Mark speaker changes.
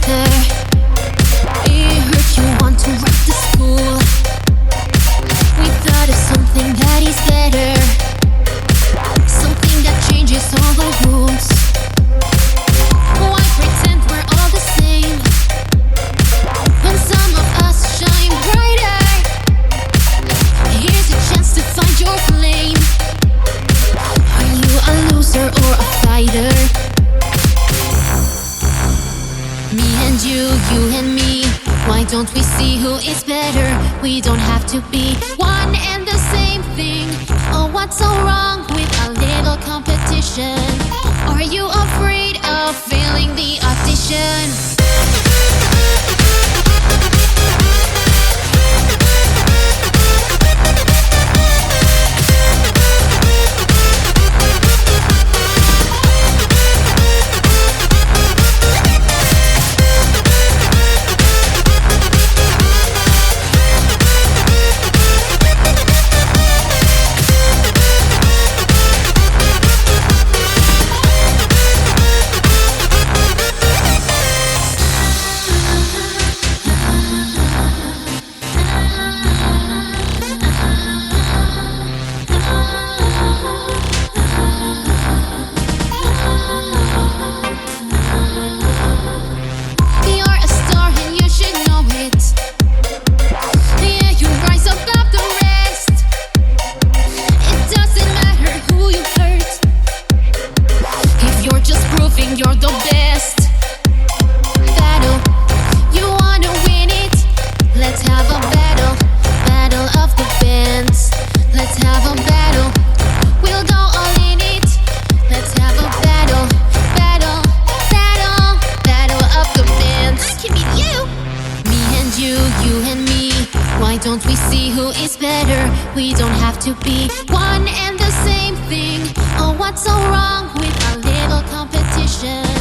Speaker 1: together. It hurts, you want to rock the school. We thought of something that is better, something that changes all the rules. Why pretend we're all the same when some of us shine brighter? Here's a chance to find your flame. Are you a loser or a fighter? Me and you and me. Why don't we see who is better? We don't have to be one and the same thing. Oh, what's so wrong with a little competition? Are you afraid of failing the audition? You're the best. Battle, you wanna win it? Let's have a battle, battle of the bands. Let's have a battle, we'll go all in it. Let's have a battle, battle, battle, battle of the bands. I can beat you. Me and you and me. Why don't we see who is better? We don't have to be one and the same thing. Oh, what's so wrong with a little competition?